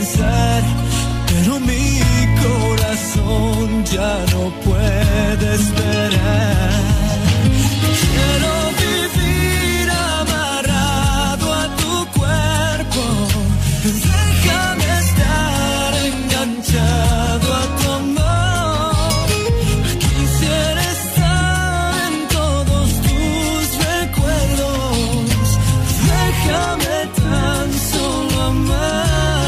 ser, pero mi corazón ya no puede esperar. Quiero vivir amarrado a tu cuerpo, déjame estar enganchado a tu amor. Quisiera estar en todos tus recuerdos, déjame tan solo amar.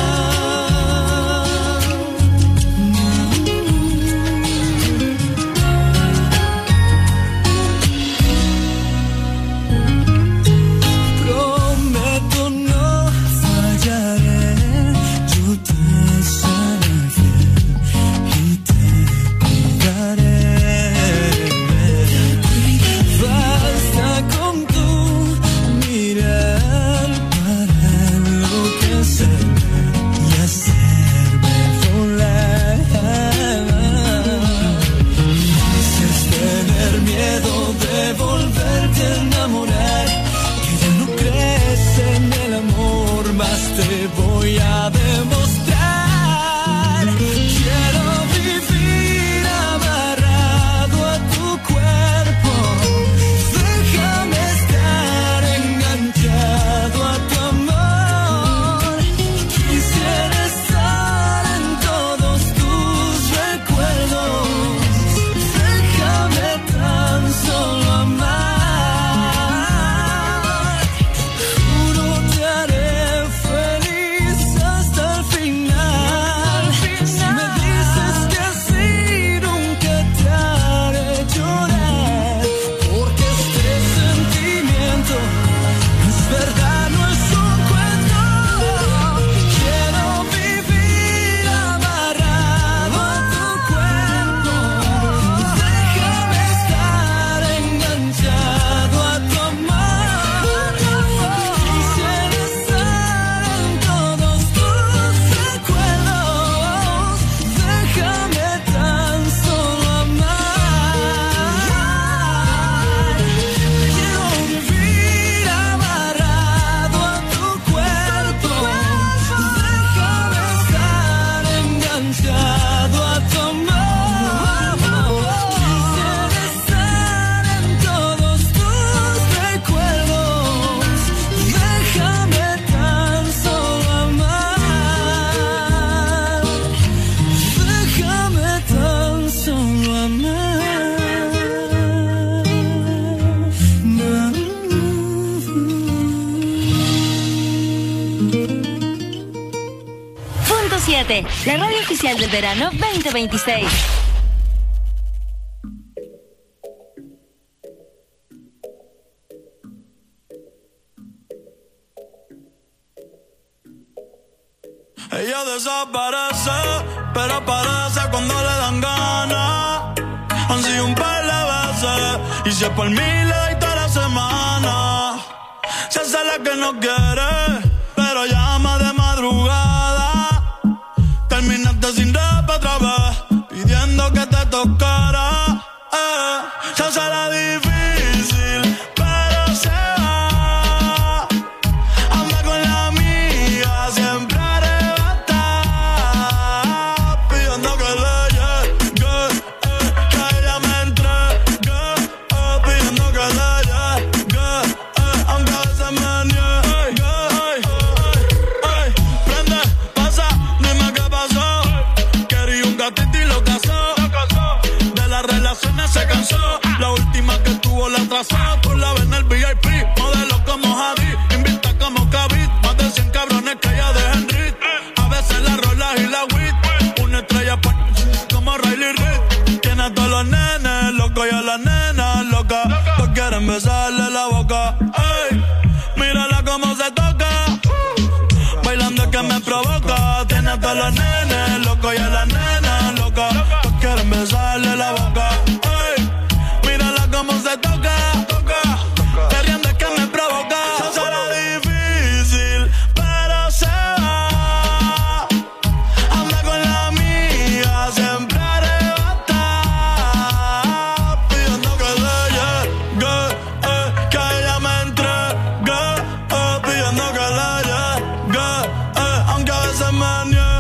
Te voy a demostrar. Quiero vivir amarrado a tu cuerpo, déjame estar enganchado a tu amor. Quisiera estar en todos tus recuerdos, déjame tan solo amar. La radio oficial del verano 2026. Ella desaparece, pero aparece cuando le dan ganas. Han sido un par de veces, y si es por mí le doy toda la semana. Se hace la que no quiere, pero llama de madrugada. Terminaste sin rap otra vez, pidiendo que te tocara. Se hace la difícil, pero se va. Anda con la amiga, siempre arrebatada, pidiendo que le llegue, que ella me entregue, pidiendo que le llegue, aunque a veces me niegue. Prende, pasa, dime qué pasó. Quería un gatito y lo casó. De las relaciones se cansó. La última que tuvo la atrasó. Tú la ves en el VIP, modelo como Javi, invita como Kavit. Más de 100 cabrones que ella deja en rit. A veces la rola y la wit. Una estrella como Riley Reid. Tiene a todos los nenes locos y a las nenas locas. Todos quieren besarle la boca. Ey, mírala cómo se toca. Bailando que me provoca. Tiene a todos los nenes locos y a las nenas locas. Todos quieren besarle la boca. Ey, mírala cómo se toca. Queriendo que me provoca. Se será difícil, pero se va. Anda con la amiga, siempre arrebatada, pidiendo que le llegue, que ella me entregue, pidiendo que le llegue, aunque a veces me niegue.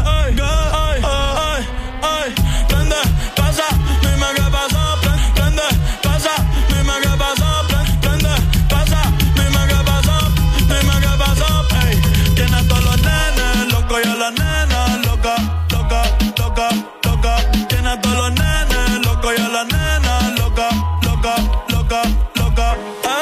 loca, loca.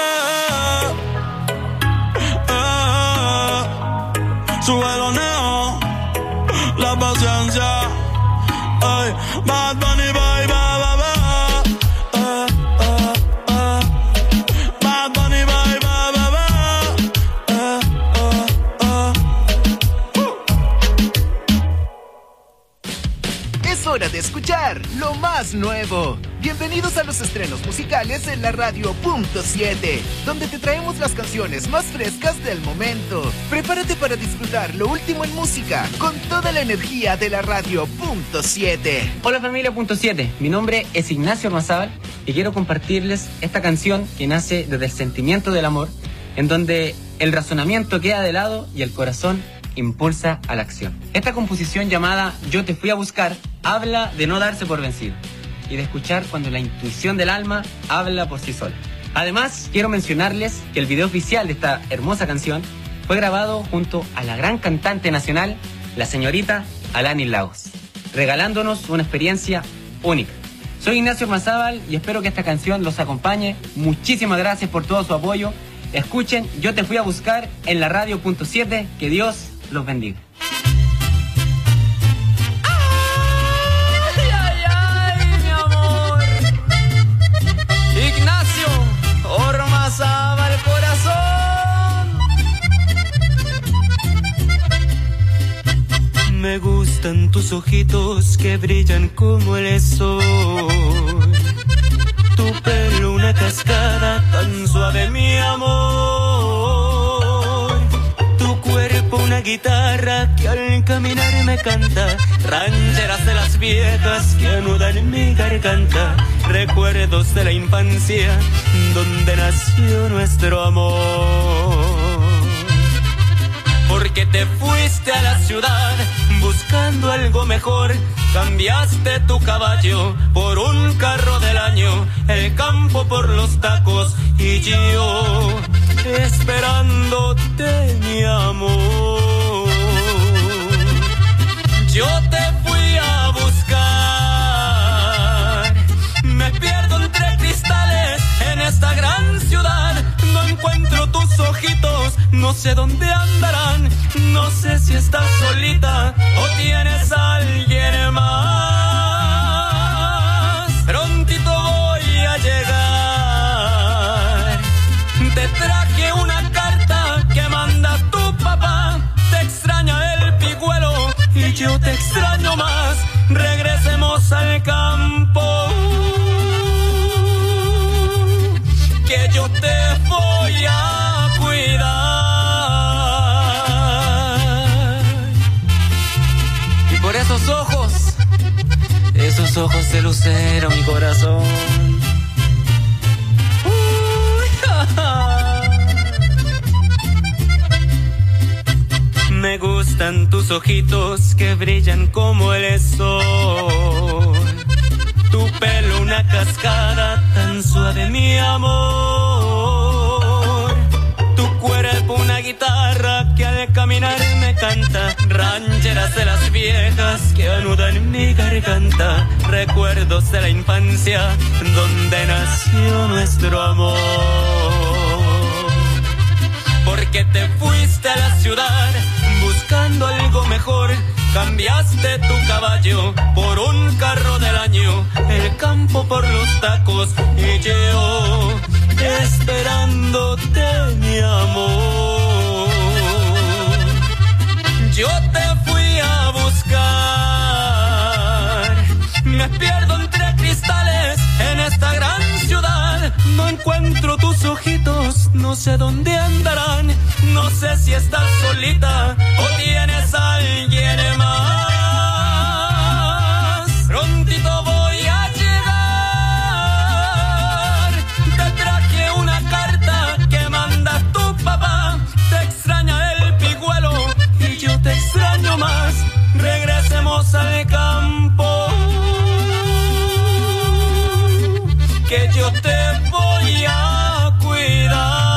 Súbelo, neo, la paciencia. Ay, Bad Bunny, bye, bye, bye, bye. Bad Bunny, bye, bye, bye, bye. Es hora de escuchar lo más nuevo. Bienvenidos a los estrenos musicales en la radio Punto 7, donde te traemos las canciones más frescas del momento. Prepárate para disfrutar lo último en música con toda la energía de la radio Punto 7. Hola familia Punto 7, mi nombre es Ignacio Ormazábal y quiero compartirles esta canción que nace desde el sentimiento del amor, en donde el razonamiento queda de lado y el corazón impulsa a la acción. Esta composición llamada Yo te fui a buscar habla de no darse por vencido y de escuchar cuando la intuición del alma habla por sí sola. Además, quiero mencionarles que el video oficial de esta hermosa canción fue grabado junto a la gran cantante nacional, la señorita Alanis Lagos, regalándonos una experiencia única. Soy Ignacio Ormazábal y espero que esta canción los acompañe. Muchísimas gracias por todo su apoyo. Escuchen Yo te fui a buscar en la radio Punto 7. Que Dios los bendiga. Ignacio Ormazábal corazón. Me gustan tus ojitos que brillan como el sol. Tu pelo una cascada tan suave, mi amor. Tu cuerpo una guitarra que al caminar me canta. Rancheras de las viejas que anudan en mi garganta. Recuerdos de la infancia donde nació nuestro amor. Porque te fuiste a la ciudad buscando algo mejor. Cambiaste tu caballo por un carro del año, el campo por los tacos y yo esperándote, mi amor. Yo te fui a buscar, me pierdo entre cristales en esta gran ciudad. No encuentro tus ojitos, no sé dónde andarán. No sé si estás solita o tienes a alguien más. Prontito voy a llegar. Te traje una carta que manda tu papá. Te extraña el pigüelo y yo te extraño más. Regresemos al campo, que yo te voy a cuidar. Y por esos ojos de lucero, mi corazón. Me gustan tus ojitos que brillan como el sol. Tu pelo una cascada tan suave, mi amor. Tu cuerpo una guitarra que al caminar me canta. Rancheras de las viejas que anudan en mi garganta. Recuerdos de la infancia donde nació nuestro amor. Porque te fuiste a la ciudad buscando algo mejor. Cambiaste tu caballo por un carro del año, el campo por los tacos y yo esperándote, mi amor. Yo te fui a buscar, me pierdo entre cristales en esta gran ciudad. No encuentro tus ojitos, no sé dónde andarán. No sé si estás solita o tienes a alguien más. Prontito voy a llegar. Te traje una carta que manda tu papá. Te extraña el pigüelo y yo te extraño más. Regresemos al campo, que yo te voy a cuidar.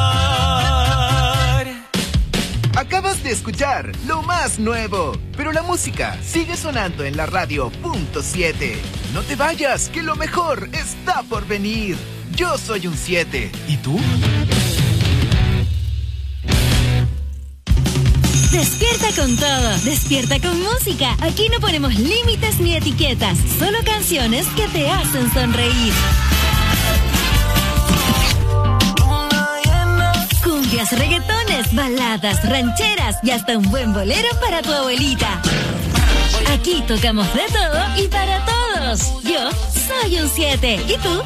Acabas de escuchar lo más nuevo, pero la música sigue sonando en la radio Punto 7. No te vayas, que lo mejor está por venir. Yo soy un 7. ¿Y tú? Despierta con todo, despierta con música. Aquí no ponemos límites ni etiquetas, solo canciones que te hacen sonreír. Cumbias, reggaetones, baladas, rancheras y hasta un buen bolero para tu abuelita. Aquí tocamos de todo y para todos. Yo soy un 7. ¿Y tú?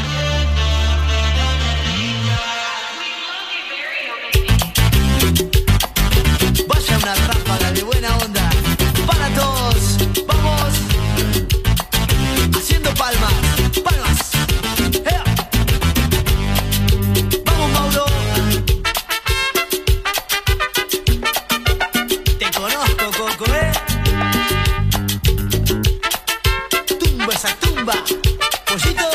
Vaya una ráfaga de buena onda para todos. Vamos haciendo palmas, palmas. ¡Ea! Vamos, Mauro. Te conozco, Coco, Tumba esa tumba, pollito.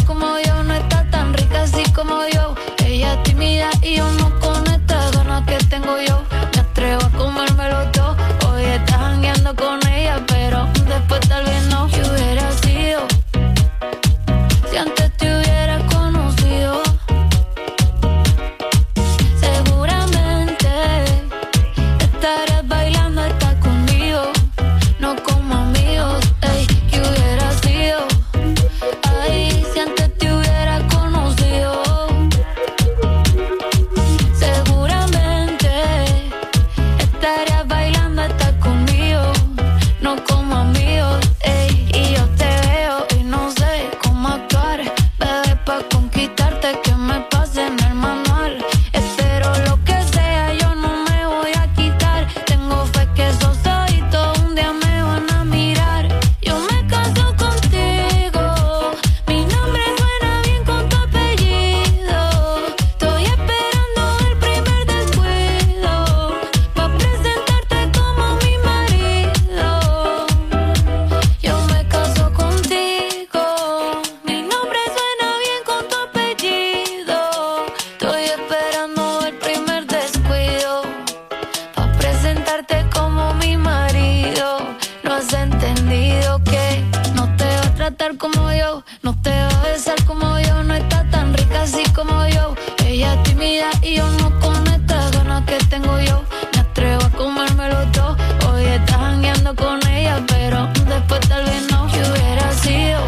Y yo no con esta gana que tengo. tengo yo. Me atrevo a comérmelo todo. Hoy estás jangueando con ella, pero después tal vez no. ¿Qué hubiera sido si antes te hubiera conocido? Seguramente estarías bailando hasta conmigo, no como amigos. Ey, ¿qué hubiera sido? Ay, si antes te hubiera conocido. Seguramente estarías bailando hasta conmigo, no como amigos. Ey, y yo te veo y no sé cómo actuar, bebé, pa' conquistarte, que me pase en el manual. Espero lo que sea, yo no me voy a quitar. Tengo fe que esos ojitos un día me van a mirar. Yo me caso contigo, mi nombre suena bien con tu apellido. Estoy esperando el primer descuido pa' presentarte como mi marido. Yo me caso contigo, mi nombre suena bien con tu apellido. Estoy esperando el primer descuido pa' presentarte como mi marido. No has entendido que no te va a tratar como yo, no te va a besar como yo, no está tan rica así como yo. Ella es tímida y yo no con estas ganas que tengo yo. Me atrevo a comérmelo todo. Hoy estás jangueando con ella, pero después tal vez no. ¿Qué hubiera sido?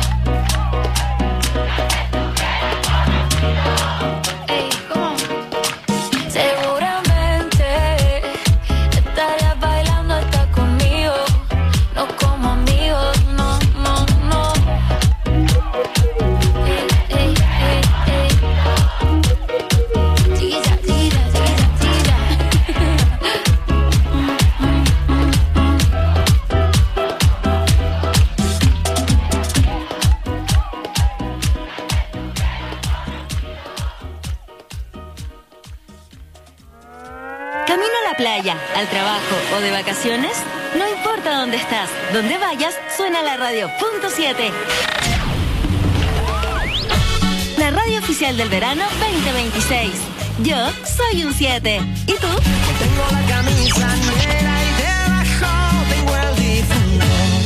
Ey, ¿cómo? Seguramente estarías bailando hasta conmigo, no como amigos, no, no, no. Ey, ey, ey, ey. Tira, tira, tira, tira. ¿Camino a la playa, al trabajo o de vacaciones? No importa dónde estás, donde vayas, suena la radio .7. La radio oficial del verano 2026. Yo soy un 7. ¿Y tú? Tengo la camisa negra y debajo tengo el difunto.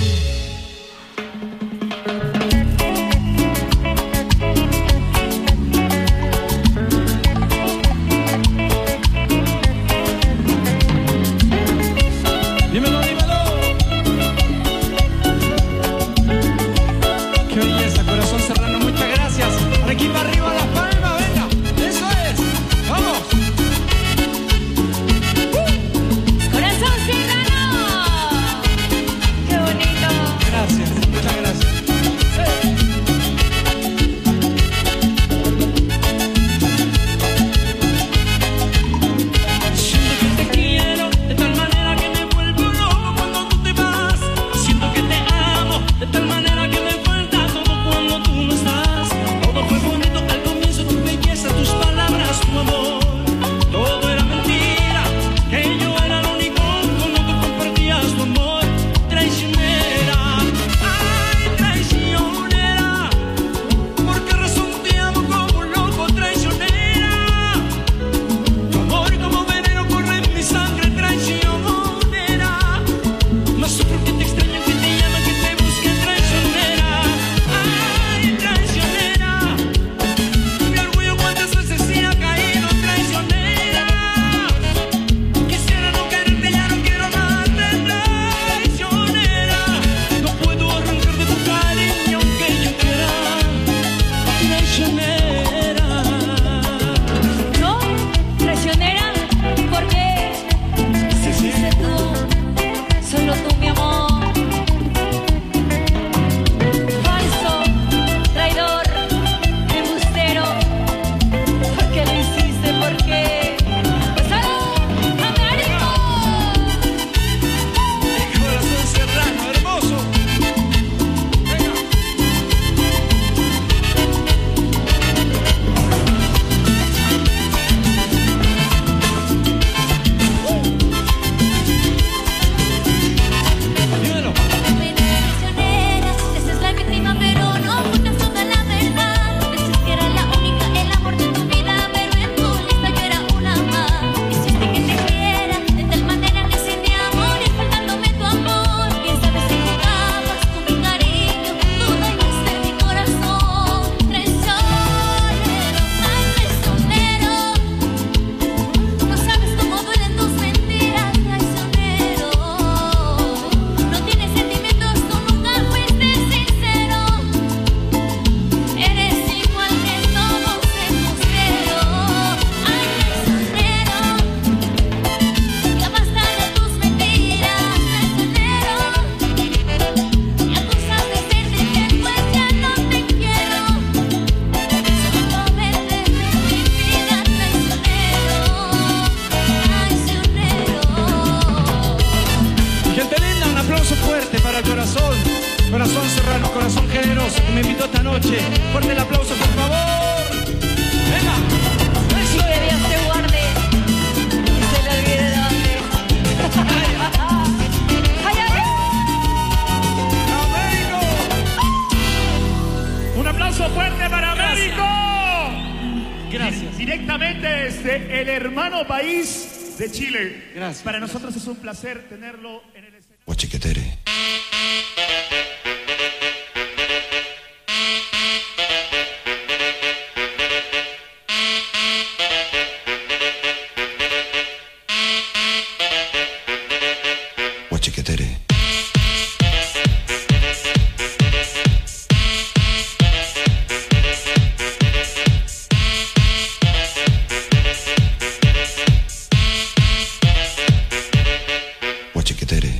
Dímelo, dímelo. Qué belleza, corazón serrano, muchas gracias. Por aquí para arriba las palmas, venga. Eso es. Vamos. Corazón Corazón serrano, corazón generoso, que me invitó esta noche. Fuerte el aplauso, por favor. Venga. Y que Dios te guarde y se le olvide de dónde. ¡Ay, ay! ¡Américo! Un aplauso fuerte para Américo. Gracias. Directamente desde el hermano país de Chile. Gracias. Para nosotros es un placer tenerlo en el escenario. Chiquetere. Chiquetere. Chiquetere.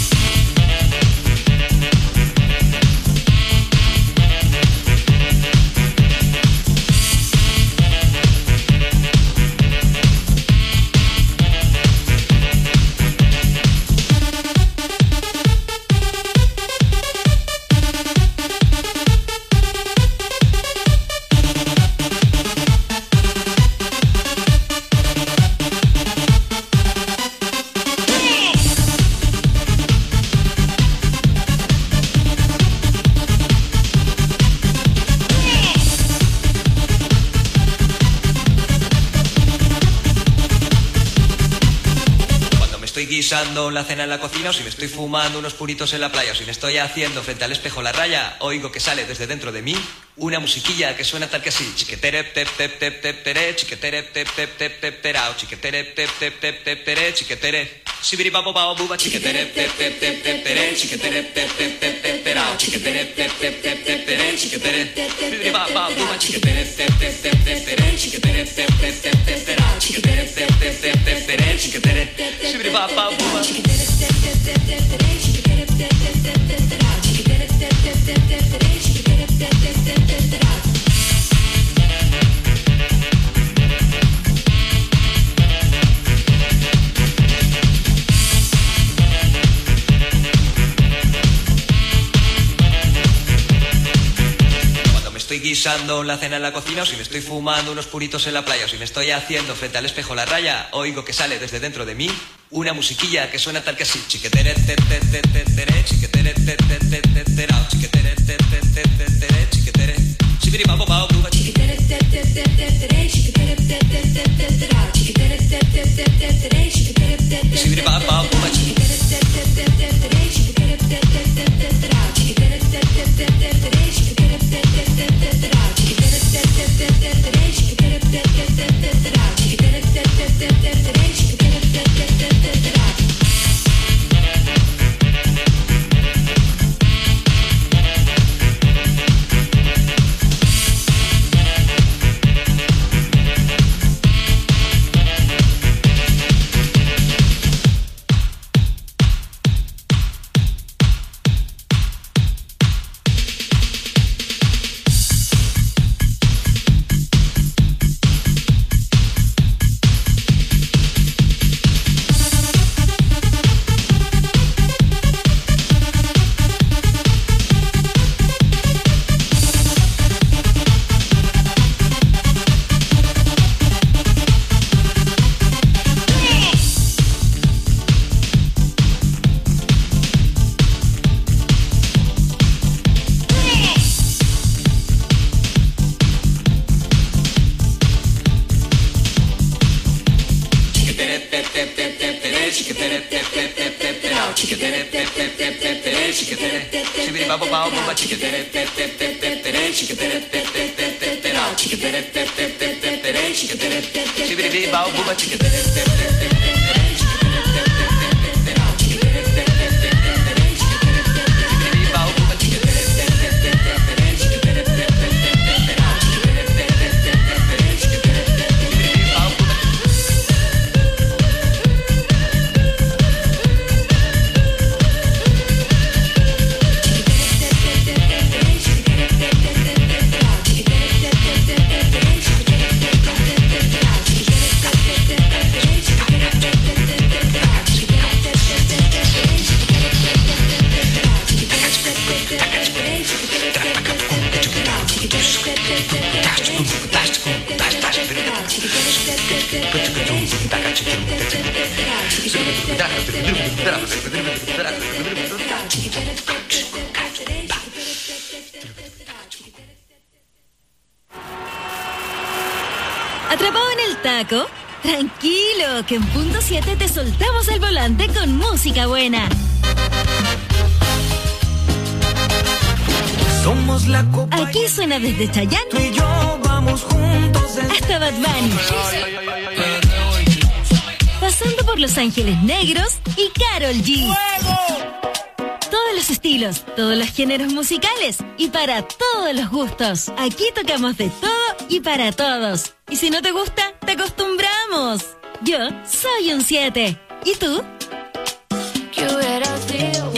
Guisando la cena en la cocina, o si me estoy fumando unos puritos en la playa, o si me estoy haciendo frente al espejo la raya, oigo que sale desde dentro de mí una musiquilla que suena tal que así: chiquetere tep tep tep tep tere, chiquetere tep tep tep tep terao, chiquetere tep tep tep tep tere, chiquetere sibiri papo pao buba, chiquetere tep tep tep tep tere, chiquetere tep tep tep tep terao, chiquetere tep tep tep tep tere, chiquetere sibiri pao buba, chiquetere tep tep tep tep tere, chiquetere tep tep tep tep terao, chiquetere tep tep tep tep tere, chiquetere sibiri pao buba. Estoy guisando la cena en la cocina, o si me estoy fumando unos puritos en la playa, o si me estoy haciendo frente al espejo la raya, oigo que sale desde dentro de mí una musiquilla que suena tal que así: chiquetere te te te te tere, chiquetere te te te te terao, chiquetere te te te te tere, chiquetere sibiri papo pao buba, chiquetere te te te te tere, chiquetere te te te te terao, chiquetere te te te te tere, chiquetere te te sibiri papo pao buba, chiquetere te te te te tere, chiquetere te te te te terao, chiquetere te te te te tere, chiquetere te te te te terao, chiquetere te te te te tere, chiquetere te te te te terao, chiquetere te te te te tere, chiquetere te te te te terao. ¿Atrapado en el taco? Tranquilo, que en punto 7 te soltamos el volante con música buena. Somos la copa. Aquí suena desde Chayanne. Tú y yo vamos juntos hasta Bad Bunny. Pasando por Los Ángeles Negros y Karol G. Todos los estilos, todos los géneros musicales y para todos los gustos. Aquí tocamos de todo y para todos. Y si no te gusta, te acostumbramos. Yo soy un 7. ¿Y tú? ¿Qué hubiera sido?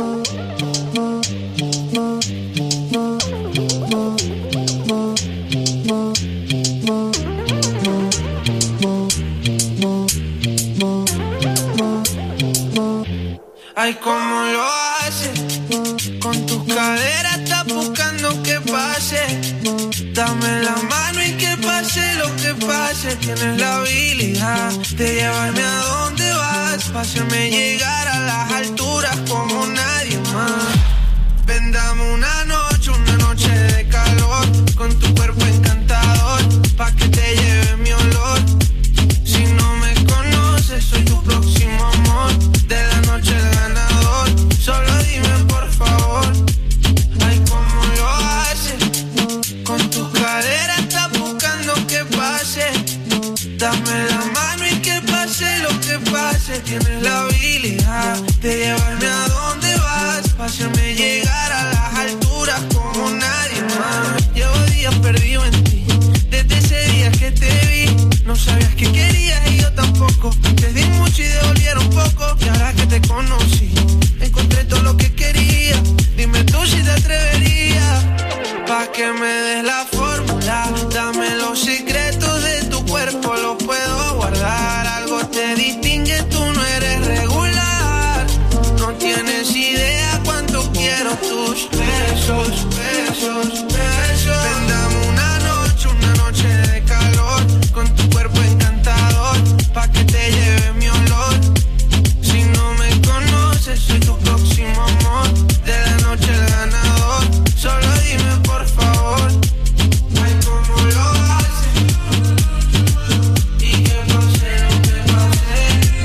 Ay, ¿cómo lo haces? Con tus caderas estás buscando que pase. Dame la mano y que pase lo que pase. Tienes la habilidad de llevarme a donde vas. Pa' hacerme llegar a las alturas como nadie más. Ven, dame una noche de calor. Con tu cuerpo encantador, pa' que te lleve mi olor. Si no me conoces, soy tu próximo amor. De la noche el ganador, solo dime por favor. Ay, ¿cómo lo haces? Con tus caderas estás buscando que pase. Dame la mano y que pase lo que pase. Tienes la habilidad de llevarme a donde vas. Pa' hacerme llegar a las alturas como nadie más. Llevo días perdido en ti, desde ese día que te vi. No sabías que querías y yo tampoco. Te di mucho y devolvieron poco. Y ahora que te conocí, encontré todo lo que quería. Dime tú si te atreverías. Pa' que me des la fórmula. Dame los secretos de tu cuerpo, los puedo guardar. Algo te distingue, tú no eres regular. No tienes idea cuánto quiero tus besos, besos, besos. Ven, dame una noche de calor. Con tu cuerpo encantador, pa' que te lleve mi olor. Si no me conoces, soy tu próximo amor. De la noche el ganador, solo dime por favor. Ay, ¿cómo lo haces? Y que pase lo que pase.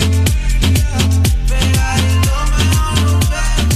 Pegadito mejor nos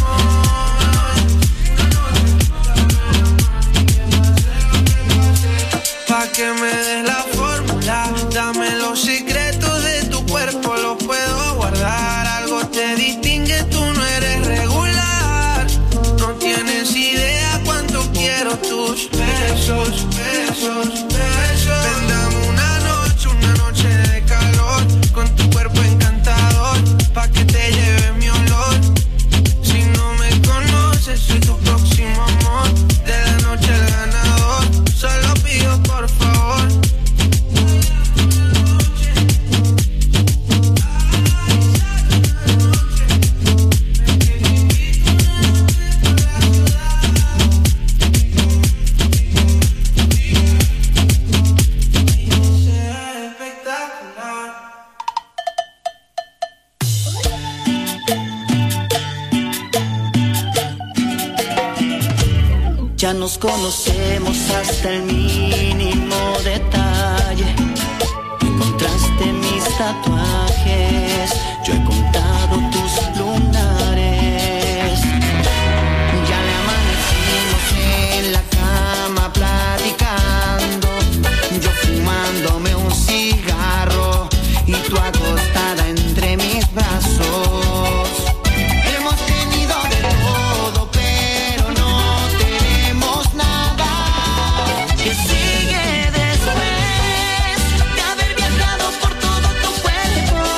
vemos. Pa' que me des la fórmula. Dame los secretos de tu cuerpo, los puedo guardar. Algo te distingue, tú no eres regular. No tienes idea cuánto quiero tus besos, besos, besos. Ven, dame una noche de calor. Con tu cuerpo encantador, pa' que te lleve mi olor. Si no me conoces, soy tu próximo amor. De la noche el ganador, solo pido por favor. Ya nos conocemos hasta el mínimo detalle. Encontraste mis tatuajes, yo he contado tus lunares. Ya le amanecimos en la cama platicando, yo fumándome un cigarro y tú acostada entre mis brazos. Hemos tenido de todo, pero no tenemos nada. ¿Qué sigue después de haber viajado por todo tu cuerpo?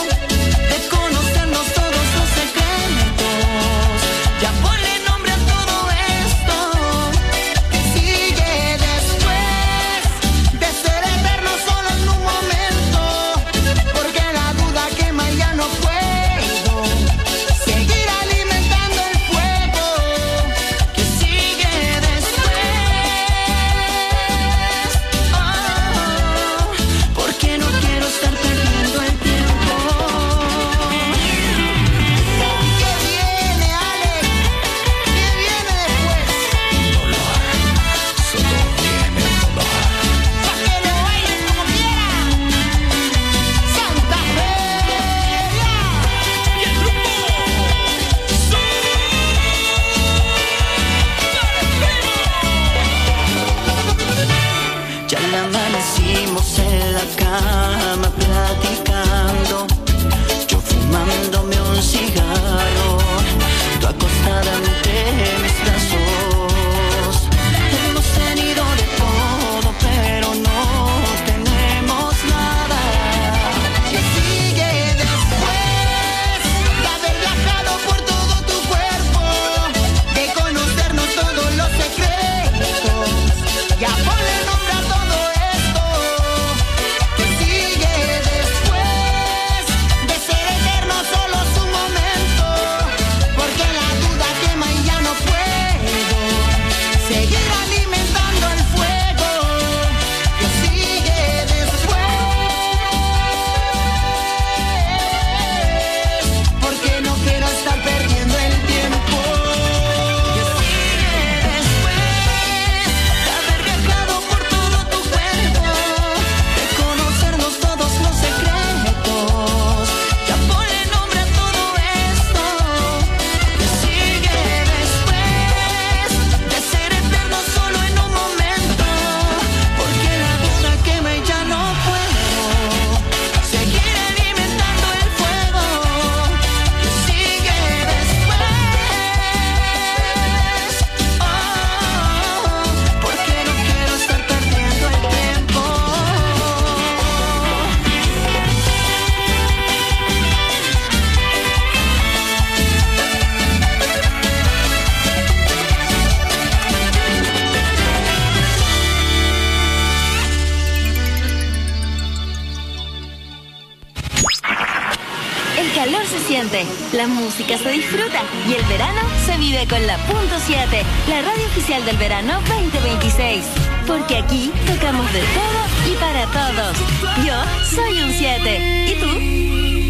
La música se disfruta y el verano se vive con la Punto 7, la radio oficial del verano 2026. Porque aquí tocamos de todo y para todos. Yo soy un 7. ¿Y tú?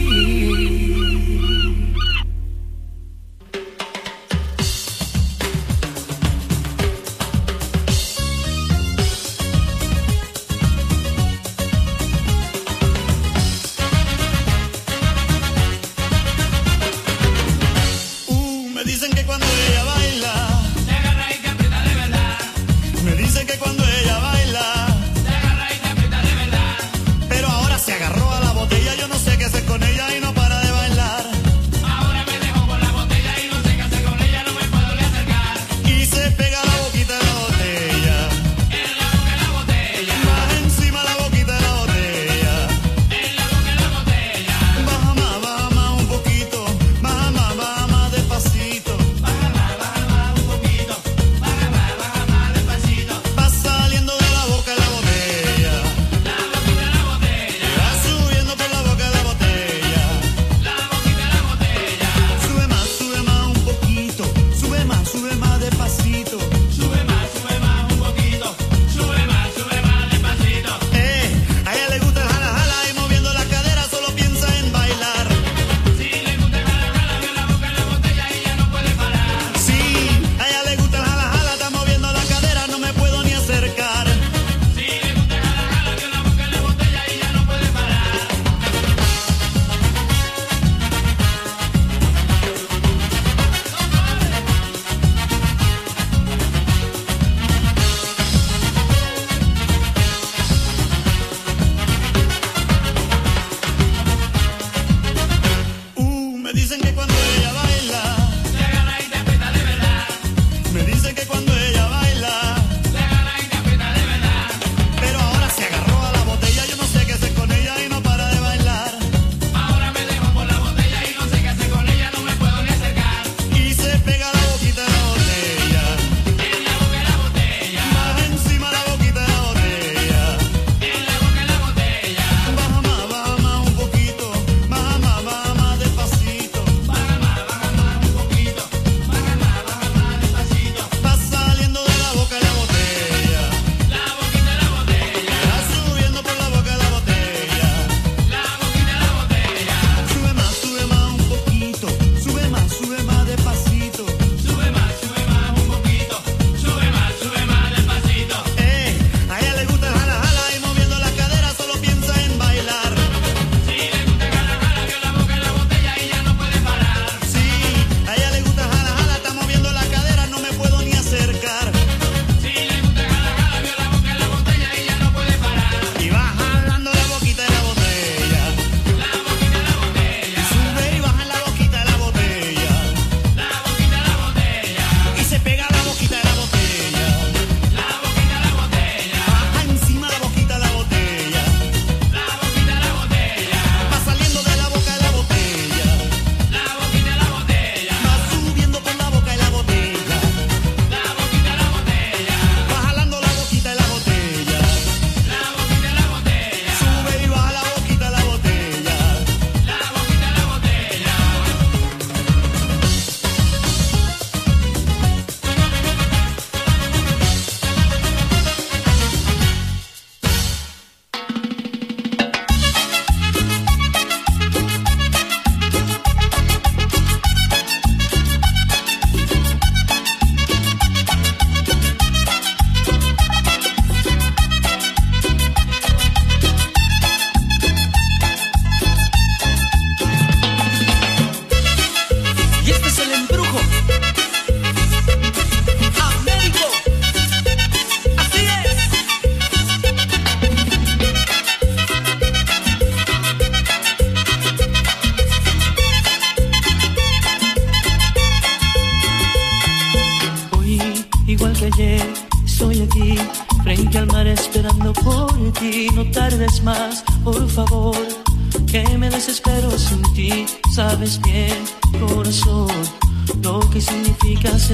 esperando por ti. No tardes más, por favor, que me desespero sin ti. Sabes bien, corazón, lo que significas en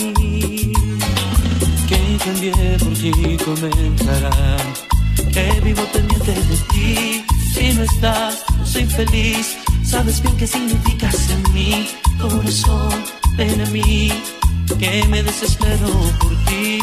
mí. Que cambié por ti, comentarán que vivo pendiente de ti. Si no estás, no soy feliz. sabes bien qué significas en mi corazón. Ven a mí, que me desespero por ti.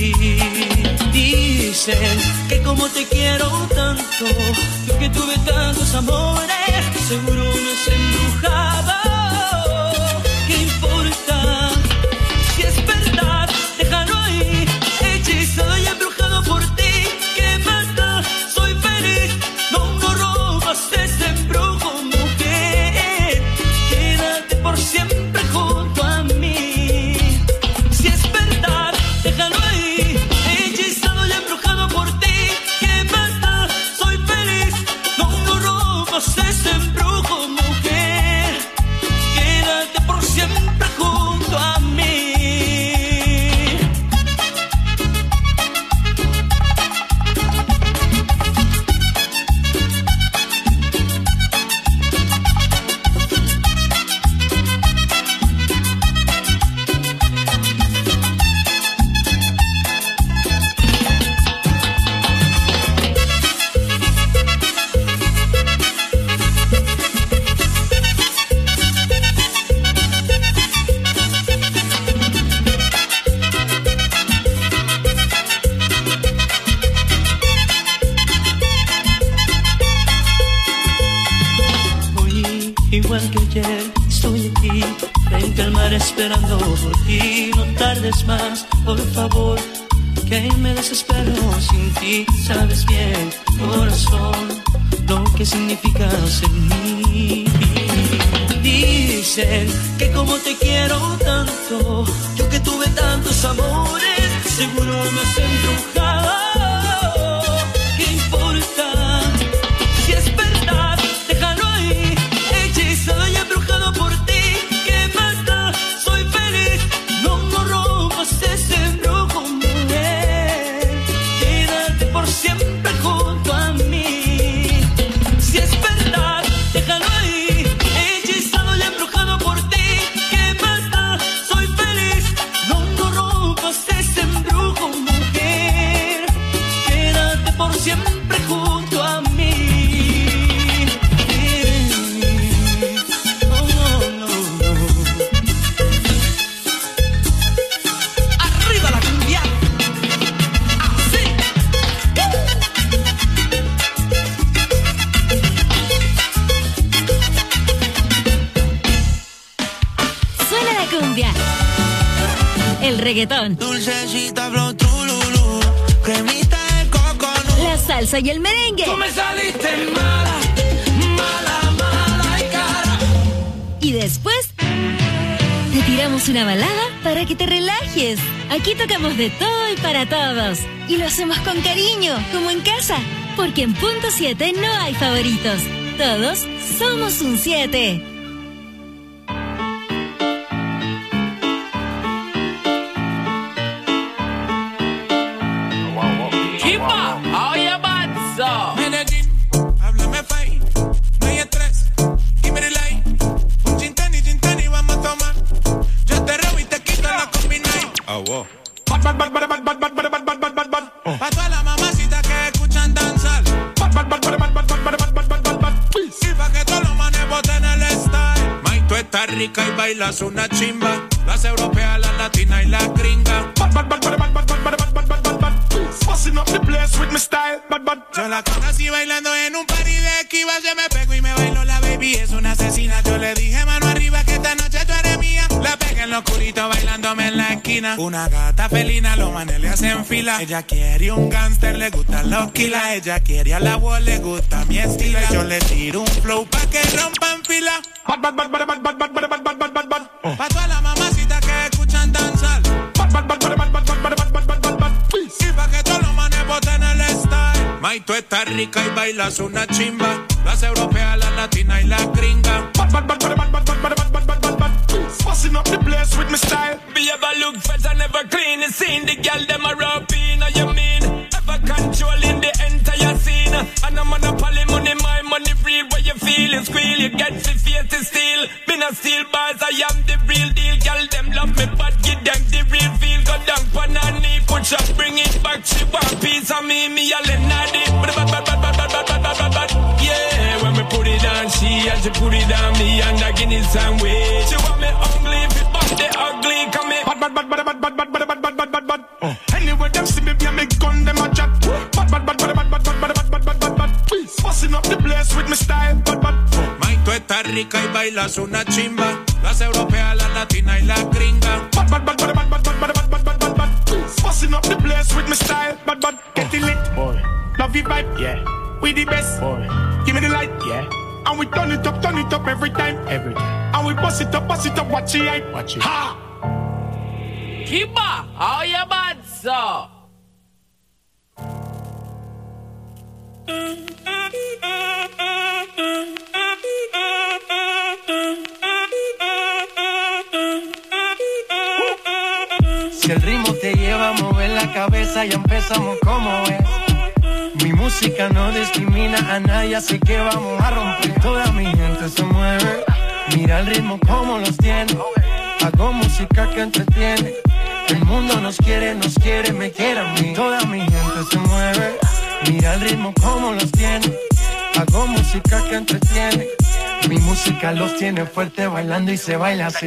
Dicen que como te quiero tanto, que tuve tantos amores, seguro no es embrujado. ¿Qué importa? Si es verdad, déjalo ahí, hechizado y embrujado por ti. ¿Qué más da? Soy feliz, no robas ese embrujo, mujer. Quédate por siempre junto a mí. Si es verdad, déjalo ahí, hechizado y embrujado por ti. ¿Qué más da? Soy feliz, no robas ese embrujo, mujer. Quédate por siempre junto a mí. Igual que ayer, estoy aquí, frente al mar esperando por ti. No tardes más, por favor, que me desespero sin ti. Sabes bien, corazón, lo que significas en mí. Dicen que como te quiero tanto, yo que tuve tantos amores, seguro me has embrujado. ¿Qué importa? Si es verdad, déjalo ahí, hechizado y embrujado por ti. ¿Qué más da? Soy feliz, no rompas ese embrujo, mujer. Quédate por siempre junto a mí. Si es verdad, déjalo ahí, hechizado y embrujado por ti. ¿Qué más da? Soy feliz, no rompas ese embrujo, mujer. Quédate por siempre junto a mí. El reggaetón, dulcecita, flow, trululú, cremita de coconut, la salsa y el merengue. Tú me saliste mala, mala, mala y cara. Y después te tiramos una balada para que te relajes. Aquí tocamos de todo y para todos. Y lo hacemos con cariño, como en casa. Porque en Punto 7 no hay favoritos. Todos somos un 7. Háblame fine, no hay estrés, give me the light. Un gin tonic, vamos a tomar. Yo te robo y te quito la combination. wow. Pa' todas las mamacitas que escuchan danzar. Y pa' que todos los manes boten el style. May, tú estás rica y bailas una chimba. Las europeas, las latinas y las gringas. Busting up the place with my style, yo la conocí bailando en un party de esquiva. Se me pegó y me bailó la baby, es una asesina. Yo le dije mano arriba que esta noche tú eres mía. La pegué en lo oscurito bailándome en la esquina. Una gata felina, los manes le hacen fila. Ella quiere un gangster, le gustan los kilas. Ella quiere a la voz, le gusta mi estilo. Yo le tiro un flow pa' que rompan fila. Pa' todas las mamacitas que escuchan danzar. Y pa' que todos los manes boten el style. May, tú estás rica y bailas una chimba. Las europeas, las latinas y las gringas. Busting up the place with my style. Be ever look fresh and never clean. You seen the girl them a rap in, you mean? Ever controlling the entire scene. And I'm on a poly money, my money real. Where you feel it squeal, you get the face to steal. Me not steal bars, I am the real deal. Girl them love me, but give them the real feel. Go down pan her knee, push up, bring it back. She want piece of me a let naughty. Yeah, when me put it on, she a she put it on me and I give it sandwich. She want me ugly, fit but the ugly come me bad. Anyway, them see me and me gun them a chat. Bad. Fussing up the place with me style, bad. May, tú estás rica y bailas una chimba. Las europeas, la latina y la gringa. Bad. Fussing up the place with me style, bad. Get it lit, boy. Love you vibe, yeah. We the best, boy. Give me the light, yeah. And we turn it up every time. And we bust it up, watch it hype. Watch it. Ha! Kiba, how you bad, sir? Si el ritmo te lleva a mover la cabeza, ya empezamos como es. Mi música no discrimina a nadie, así que vamos a romper. Toda mi gente se mueve, mira el ritmo como los tiene. Hago música que entretiene. El mundo nos quiere, me quiere a mí. Toda mi gente se mueve, mira el ritmo como los tiene. Hago música que entretiene. Mi música los tiene fuerte bailando y se baila así.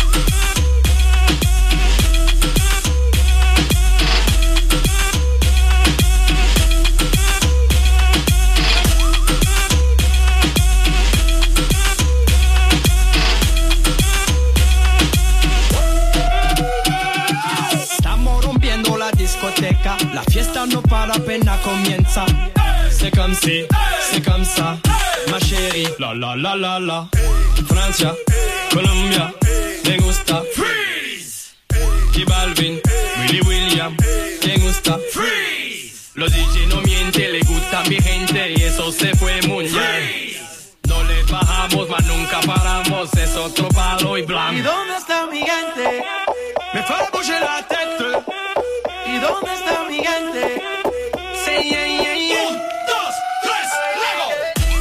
La fiesta no para, apenas comienza. C'est comme si, c'est comme ça, ma chérie. La la la la la. Francia, Colombia, me gusta. Freeze. Y Balvin, Willy William, me gusta. Freeze. Los DJ no mienten, le gusta mi gente y eso se fue muy bien. No le bajamos, mas nunca paramos, es otro palo y blanco. ¿Y dónde está mi gente? Me fue a bouger la tête. ¿Y dónde está mi gente? Sí, yeah, yeah, yeah. 1, 2, 3, luego.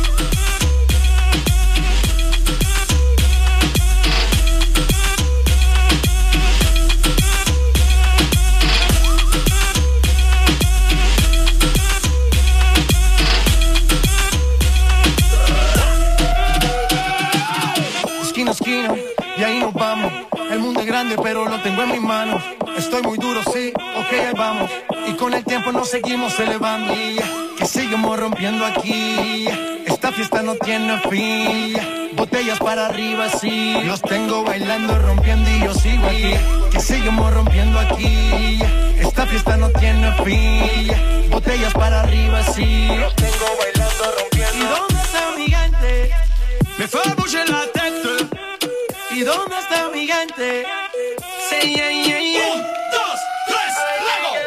Esquina a esquina, y ahí nos vamos. El mundo es grande, pero lo tengo en mis manos. Estoy muy duro, sí, ok, ahí vamos. Y con el tiempo nos seguimos elevando. Que seguimos rompiendo aquí. Esta fiesta no tiene fin. Botellas para arriba, sí. Los tengo bailando, rompiendo y yo sigo aquí. Que seguimos rompiendo aquí. Esta fiesta no tiene fin. Botellas para arriba, sí. Los tengo bailando, rompiendo. ¿Y dónde está mi gente? Me fue a bouger la tête. ¿Y dónde está mi gente? Sí, yeah, yeah, yeah. 1, 2, 3, luego.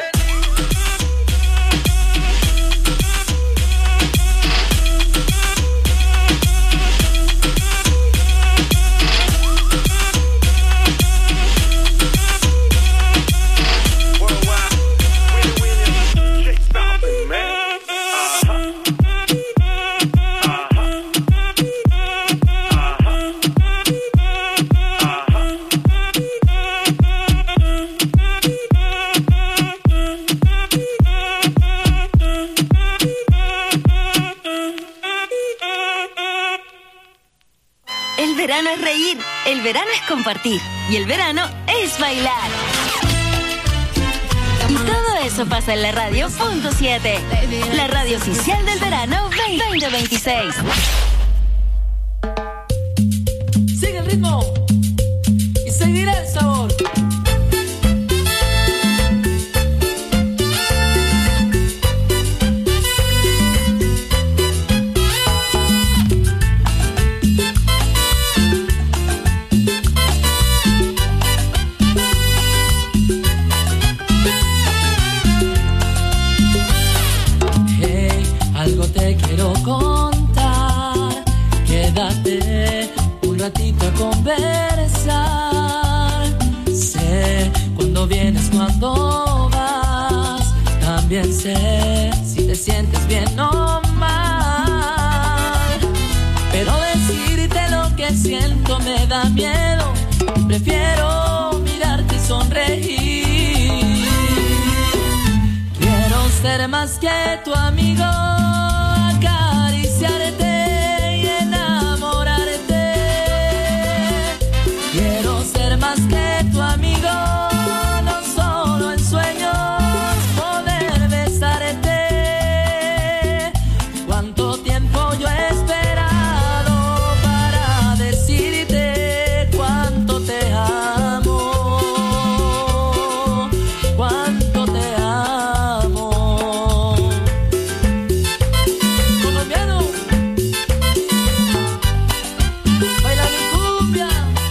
El verano es reír, el verano es compartir y el verano es bailar. Y todo eso pasa en la radio .7, la radio oficial del verano 2026. Sigue el ritmo y seguirá el sabor. Contar, quédate un ratito a conversar. Sé cuando vienes, cuando vas. También sé si te sientes bien o mal. Pero decirte lo que siento me da miedo. Prefiero mirarte y sonreír. Quiero ser más que tu amigo, acariciarte y enamorarte. más que tu amigo, no solo en sueños poder besarte. Cuánto tiempo yo he esperado para decirte cuánto te amo, cuánto te amo. Colombiano, baila mi cumbia.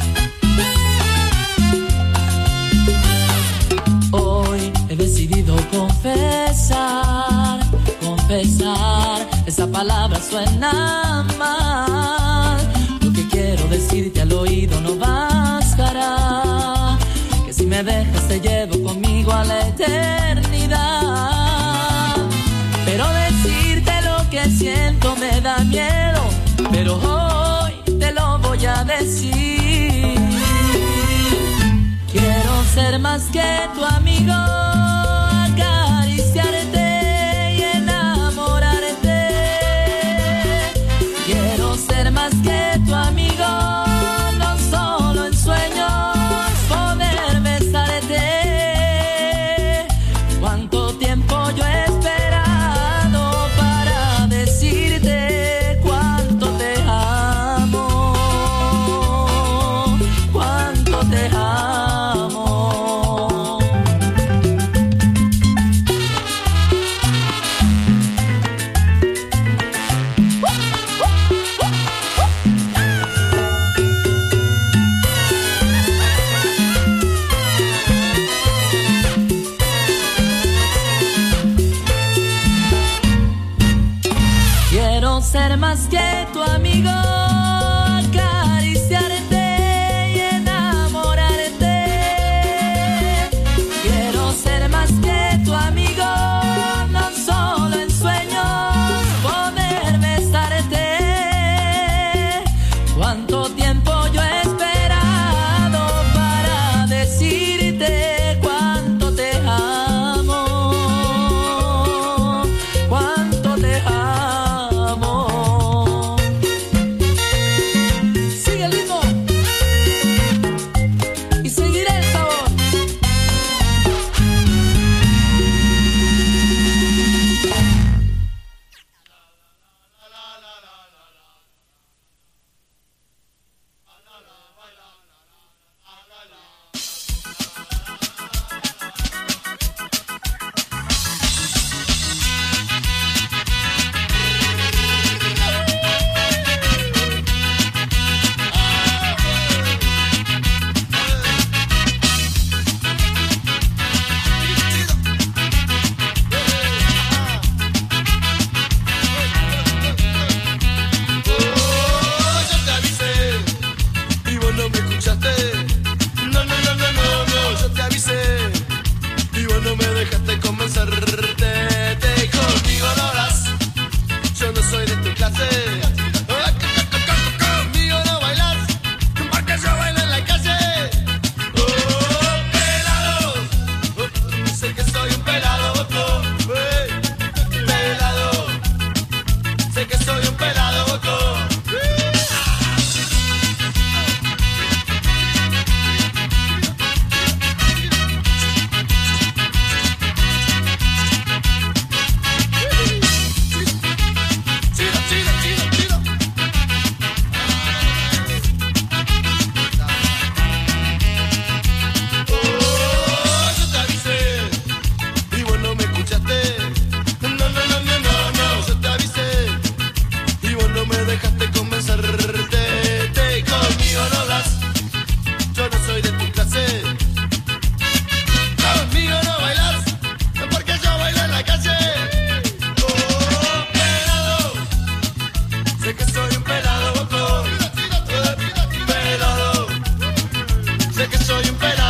Hoy he decidido confesar, esa palabra suena mal. Lo que quiero decirte al oído no bastará, que si me dejas te llevo conmigo a la eternidad. Pero decirte lo que siento me da miedo, pero hoy te lo voy a decir. Quiero ser más que tu amigo, acariciarte y enamorarte. Quiero ser más que tu amigo, no solo en sueños poder besarte. Cuánto tiempo yo he esperado para decirte cuánto te amo, cuánto te amo. Quiero ser más que tu amigo, acariciarte y enamorarte. Quiero ser más que tu amigo, no solo en sueños poder besarte. Cuánto tiempo yo he esperado para decirte cuánto te amo, cuánto te amo. Sigue el ritmo y seguiré el sabor. Yo te avisé y vos no me escuchaste. No, yo te avisé y vos no me dejaste convencerte. Conmigo no hablas, yo no soy de tu clase. Conmigo no bailas, porque yo bailo en la calle. Pelado, sé que soy un pelado. Pelado, sé que soy un pelado. Yo te avisé y vos no me escuchaste. No, yo te avisé y vos no me dejaste convencerte. Conmigo no hablas, yo no soy de tu clase. Conmigo no bailas, porque yo bailo en la calle. Pelado, sé que soy un pelado. Pelado, sé que soy un pelado.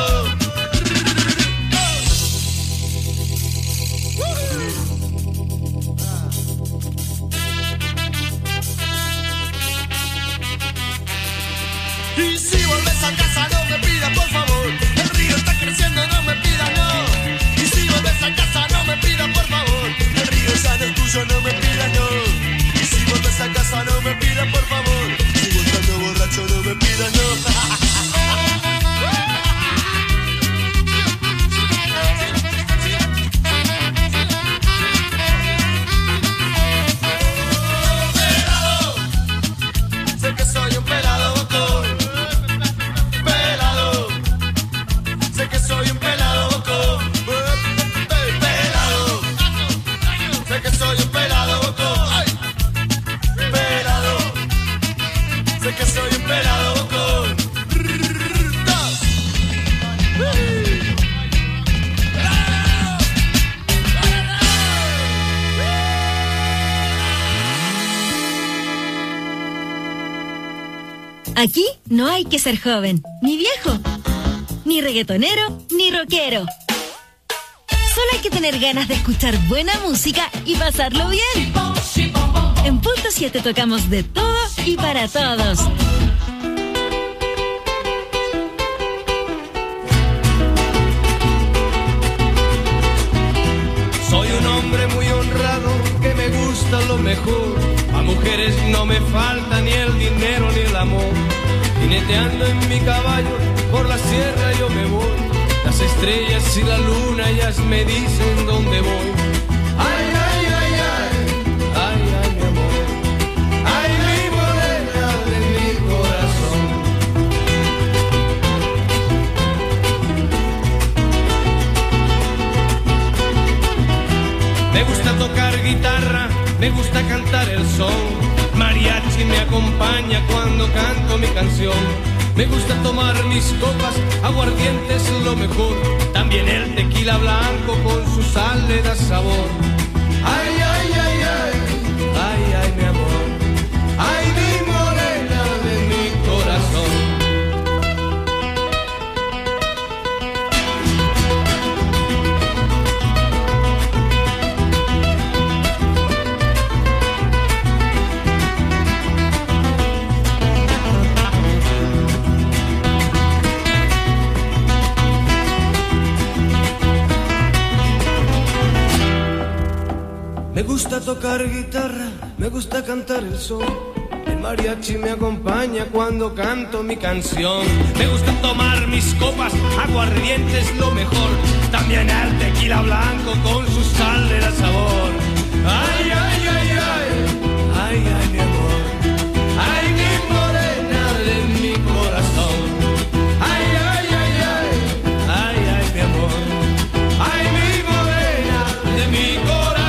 Y si volves a casa no me pidas por favor, el río está creciendo, no me pidas no. Y si volves a casa no me pidas por favor, el río ya no es tuyo, no me pidas no. Y si volves a casa no me pidas por favor, sigo estando borracho, no me pidas no. Aquí no hay que ser joven, ni viejo, ni reggaetonero, ni rockero. Solo hay que tener ganas de escuchar buena música y pasarlo bien. En Punto 7 tocamos de todo y para todos. Soy un hombre muy honrado que me gusta lo mejor. A mujeres no me falta ni el dinero ni el amor. Jineteando en mi caballo por la sierra yo me voy. Las estrellas y la luna ellas me dicen dónde voy. Ay, ay, ay, ay, ay, ay, mi amor. Ay, mi morena de mi corazón. Me gusta tocar guitarra, me gusta cantar el son. Mariachi me acompaña cuando canto mi canción. Me gusta tomar mis copas, aguardiente es lo mejor. También el tequila blanco con su sal le da sabor. Ay, ay, ay, ay, ay, ay, mi amor. Ay, mi morena de mi corazón. Me gusta tocar guitarra, me gusta cantar el son. El mariachi me acompaña cuando canto mi canción. Me gusta tomar mis copas, aguardiente es lo mejor. También el tequila blanco con su sal le da sabor. Ay, ay, ay, ay, ay, ay, mi amor. Ay, mi morena de mi corazón. Ay, ay, ay, ay, ay, ay, mi amor. Ay, mi morena de mi corazón.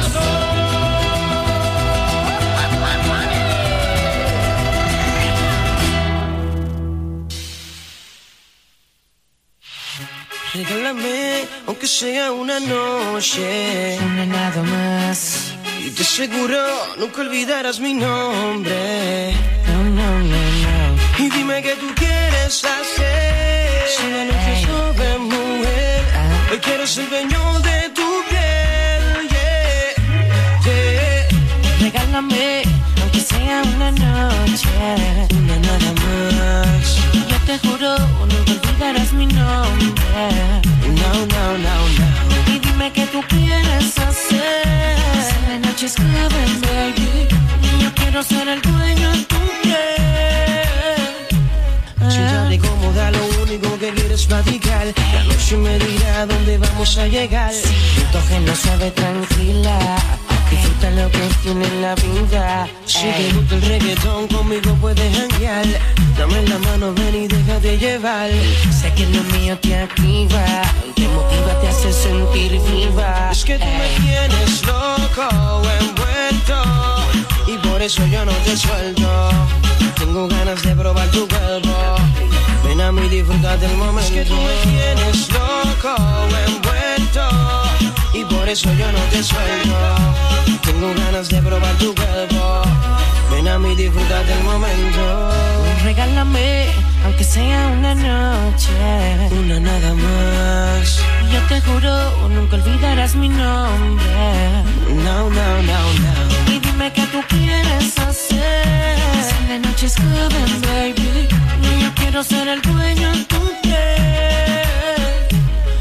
Regálame, aunque sea una noche, una nada más. Y te aseguro, nunca olvidarás mi nombre. No, no, no, no. Y dime qué tú quieres hacer. Si la noche es joven, mujer, hoy quiero ser dueño de tu piel, yeah, yeah. Regálame, aunque sea una noche, una nada más. Yo te juro, nunca olvidarás mi nombre. No, no, no, no. Y dime qué tú quieres hacer. Si la noche es joven, baby, yo quiero ser el dueño de tu piel. Si ya te cómoda, lo único que quieres platicar. La noche me dirá dónde vamos a llegar. Siento que no sabe tranquila. Disfruta lo que tiene en la vida. Si te gusta el reggaetón, conmigo puedes janguear. Dame la mano, ven y déjate llevar. Sé que lo mío te activa, te motiva, te hace sentir viva. Es que tú me tienes loco, envuelto, y por eso yo no te suelto. Tengo ganas de probar tu cuerpo. Ven a mí, disfruta del momento. Es que tú me tienes loco, envuelto, y por eso yo no te suelto. Tengo ganas de probar tu cuerpo. Ven a mí, disfruta del momento. Regálame, aunque sea una noche, una nada más. Yo te juro, nunca olvidarás mi nombre. No, no, no, no. Y dime qué tú quieres hacer. Si la noche es joven, baby, yo quiero ser el dueño de tu piel.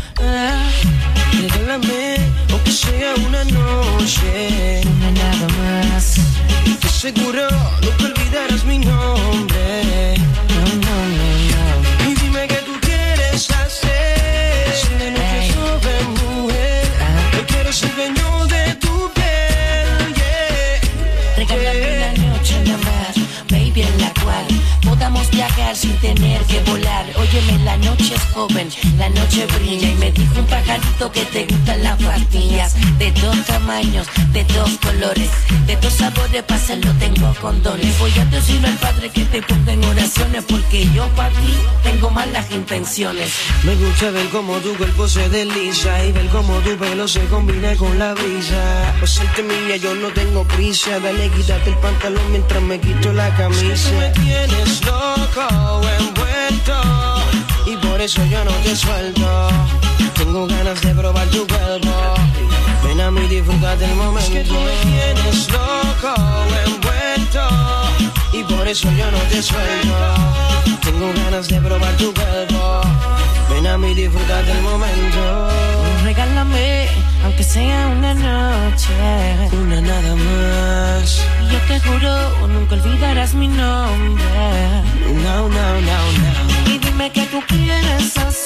Regálame, aunque sea una noche, una nada más. Y te aseguro, nunca olvidarás mi nombre. No, no, no, no. Y dime qué tú quieres hacer. Si la noche es joven, mujer, yo quiero ser dueño de tu piel, yeah. Regálame una noche nada más, baby, en la cual podamos viajar sin tener que volar. Óyeme, la noche es joven, la noche brilla. Y me dijo un pajarito que te gustan las pastillas. De dos tamaños, de dos colores, de dos sabores, pásalo, tengo condones. Voy a decirle al Padre que te ponga en oraciones, porque yo para ti tengo malas intenciones. Me gusta ver cómo tu cuerpo se desliza y ver cómo tu pelo se combina con la brisa. Por serte mía yo no tengo prisa, dale, quítate el pantalón mientras me quito la camisa. Es que tú me tienes loco, envuelto, y por eso yo no te suelto. Tengo ganas de probar tu cuerpo, ven a mí, disfruta del momento. Es que tú me tienes loco, envuelto, y por eso yo no te suelto. Tengo ganas de probar tu cuerpo, ven a mí, disfruta del momento. Regálame, aunque sea una noche, una nada más. Y yo te juro, nunca olvidarás mi nombre. No, no, no, no. Y dime que tú quieres hacer.